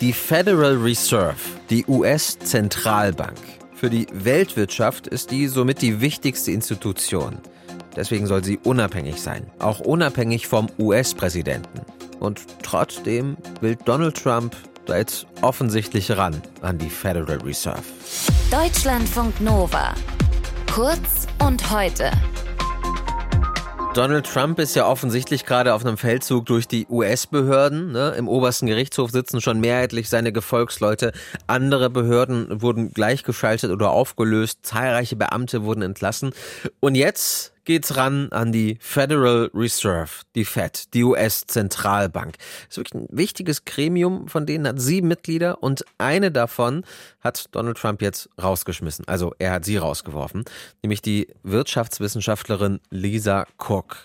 Die Federal Reserve, die US-Zentralbank. Für die Weltwirtschaft ist die somit die wichtigste Institution. Deswegen soll sie unabhängig sein, auch unabhängig vom US-Präsidenten. Und trotzdem will Donald Trump da jetzt offensichtlich ran an die Federal Reserve. Deutschlandfunk Nova. Kurz und heute. Donald Trump ist ja offensichtlich gerade auf einem Feldzug durch die US-Behörden. Im obersten Gerichtshof sitzen schon mehrheitlich seine Gefolgsleute. Andere Behörden wurden gleichgeschaltet oder aufgelöst. Zahlreiche Beamte wurden entlassen. Und jetzt geht's ran an die Federal Reserve, die Fed, die US-Zentralbank. Das ist wirklich ein wichtiges Gremium, von denen hat 7 Mitglieder und eine davon hat Donald Trump jetzt rausgeschmissen. Also er hat sie rausgeworfen, nämlich die Wirtschaftswissenschaftlerin Lisa Cook.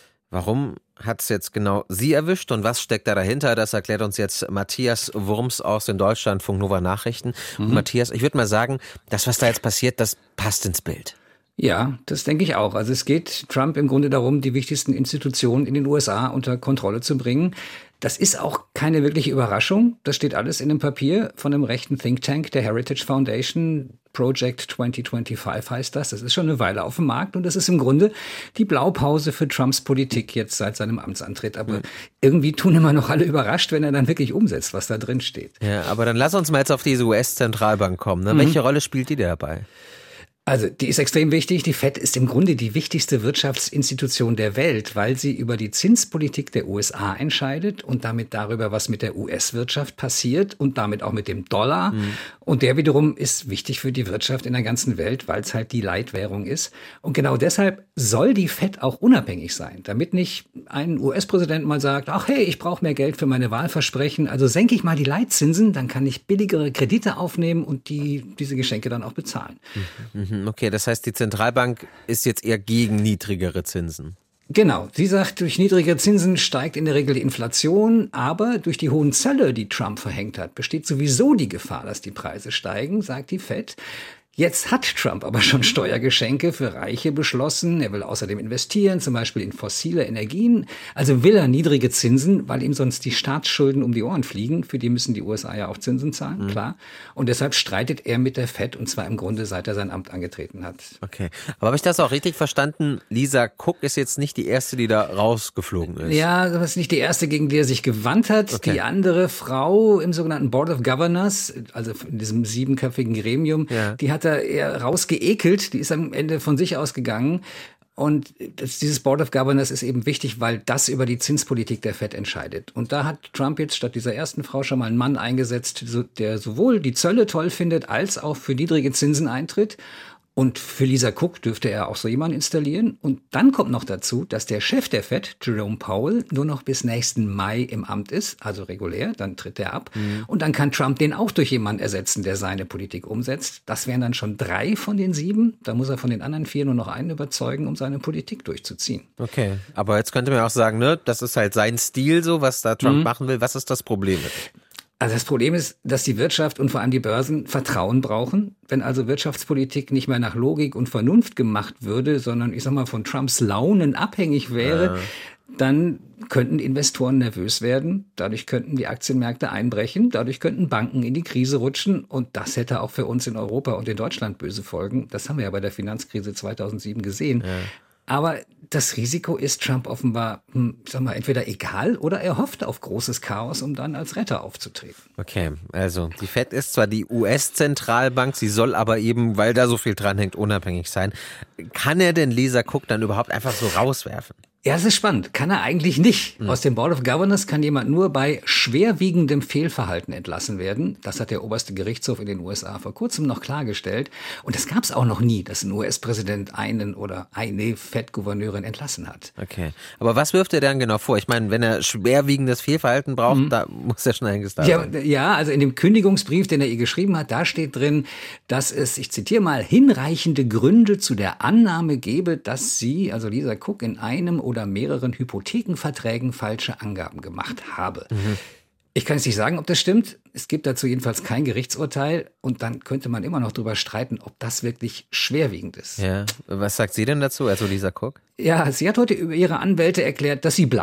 Warum hat es jetzt genau sie erwischt und was steckt da dahinter? Das erklärt uns jetzt Matthias Wurms aus den Deutschlandfunk Nova Nachrichten. Und Matthias, ich würde mal sagen, das, was da jetzt passiert, das passt ins Bild. Ja, das denke ich auch. Also es geht Trump im Grunde darum, die wichtigsten Institutionen in den USA unter Kontrolle zu bringen. Das ist auch keine wirkliche Überraschung. Das steht alles in einem Papier von einem rechten Think Tank, der Heritage Foundation. Project 2025 heißt das. Das ist schon eine Weile auf dem Markt und das ist im Grunde die Blaupause für Trumps Politik jetzt seit seinem Amtsantritt. Aber irgendwie tun immer noch alle überrascht, wenn er dann wirklich umsetzt, was da drin steht. Ja, aber dann lass uns mal jetzt auf diese US-Zentralbank kommen. Ne? Welche Rolle spielt die dabei? Also die ist extrem wichtig. Die Fed ist im Grunde die wichtigste Wirtschaftsinstitution der Welt, weil sie über die Zinspolitik der USA entscheidet und damit darüber, was mit der US-Wirtschaft passiert und damit auch mit dem Dollar. Und der wiederum ist wichtig für die Wirtschaft in der ganzen Welt, weil es halt die Leitwährung ist. Und genau deshalb soll die Fed auch unabhängig sein, damit nicht ein US-Präsident mal sagt, ach hey, ich brauche mehr Geld für meine Wahlversprechen, also senke ich mal die Leitzinsen, dann kann ich billigere Kredite aufnehmen und diese Geschenke dann auch bezahlen. Okay, das heißt, die Zentralbank ist jetzt eher gegen niedrigere Zinsen. Genau, sie sagt, durch niedrige Zinsen steigt in der Regel die Inflation, aber durch die hohen Zölle, die Trump verhängt hat, besteht sowieso die Gefahr, dass die Preise steigen, sagt die Fed. Jetzt hat Trump aber schon Steuergeschenke für Reiche beschlossen. Er will außerdem investieren, zum Beispiel in fossile Energien. Also will er niedrige Zinsen, weil ihm sonst die Staatsschulden um die Ohren fliegen. Für die müssen die USA ja auch Zinsen zahlen, klar. Und deshalb streitet er mit der Fed, und zwar im Grunde seit er sein Amt angetreten hat. Okay, aber habe ich das auch richtig verstanden? Lisa Cook ist jetzt nicht die erste, die da rausgeflogen ist. Ja, das ist nicht die erste, gegen die er sich gewandt hat. Okay. Die andere Frau im sogenannten Board of Governors, also in diesem 7-köpfigen Gremium, die hat er eher rausgeekelt, die ist am Ende von sich ausgegangen. Und dieses Board of Governors ist eben wichtig, weil das über die Zinspolitik der Fed entscheidet. Und da hat Trump jetzt statt dieser ersten Frau schon mal einen Mann eingesetzt, der sowohl die Zölle toll findet, als auch für niedrige Zinsen eintritt. Und für Lisa Cook dürfte er auch so jemanden installieren. Und dann kommt noch dazu, dass der Chef der Fed, Jerome Powell, nur noch bis nächsten Mai im Amt ist, also regulär, dann tritt er ab. Und dann kann Trump den auch durch jemanden ersetzen, der seine Politik umsetzt. Das wären dann schon 3 von den 7. Da muss er von den anderen 4 nur noch einen überzeugen, um seine Politik durchzuziehen. Okay, aber jetzt könnte man auch sagen, ne, das ist halt sein Stil so, was da Trump machen will. Was ist das Problem mit? Also das Problem ist, dass die Wirtschaft und vor allem die Börsen Vertrauen brauchen. Wenn also Wirtschaftspolitik nicht mehr nach Logik und Vernunft gemacht würde, sondern ich sag mal von Trumps Launen abhängig wäre, dann könnten Investoren nervös werden. Dadurch könnten die Aktienmärkte einbrechen. Dadurch könnten Banken in die Krise rutschen. Und das hätte auch für uns in Europa und in Deutschland böse Folgen. Das haben wir ja bei der Finanzkrise 2007 gesehen. Ja. Aber das Risiko ist Trump offenbar, entweder egal oder er hofft auf großes Chaos, um dann als Retter aufzutreten. Okay, also die Fed ist zwar die US-Zentralbank, sie soll aber eben, weil da so viel dran hängt, unabhängig sein. Kann er denn Lisa Cook dann überhaupt einfach so rauswerfen? Ja, das ist spannend. Kann er eigentlich nicht. Aus dem Board of Governors kann jemand nur bei schwerwiegendem Fehlverhalten entlassen werden. Das hat der oberste Gerichtshof in den USA vor kurzem noch klargestellt. Und das gab es auch noch nie, dass ein US-Präsident einen oder eine Fed-Gouverneurin entlassen hat. Okay. Aber was wirft er dann genau vor? Ich meine, wenn er schwerwiegendes Fehlverhalten braucht, da muss er schon einiges da sein. Ja, also in dem Kündigungsbrief, den er ihr geschrieben hat, da steht drin, dass es, ich zitiere mal, hinreichende Gründe zu der Annahme gebe, dass sie, also Lisa Cook, in einem oder mehreren Hypothekenverträgen falsche Angaben gemacht habe. Ich kann jetzt nicht sagen, ob das stimmt. Es gibt dazu jedenfalls kein Gerichtsurteil. Und dann könnte man immer noch drüber streiten, ob das wirklich schwerwiegend ist. Ja, was sagt sie denn dazu, also Lisa Cook? Ja, sie hat heute über ihre Anwälte erklärt, dass sie bleibt.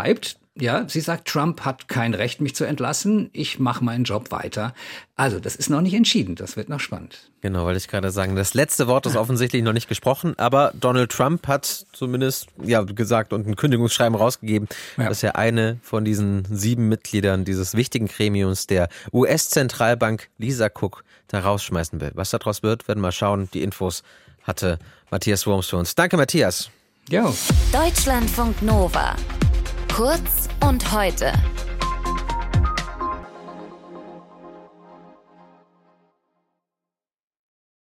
Ja, sie sagt, Trump hat kein Recht, mich zu entlassen. Ich mache meinen Job weiter. Also, das ist noch nicht entschieden. Das wird noch spannend. Genau, wollte ich gerade sagen. Das letzte Wort ist offensichtlich noch nicht gesprochen, aber Donald Trump hat zumindest gesagt und ein Kündigungsschreiben rausgegeben, dass er eine von diesen 7 Mitgliedern dieses wichtigen Gremiums der US-Zentralbank, Lisa Cook, da rausschmeißen will. Was daraus wird, werden wir mal schauen. Die Infos hatte Matthias Wurms für uns. Danke, Matthias. Jo. Deutschlandfunk Nova. Kurz und heute.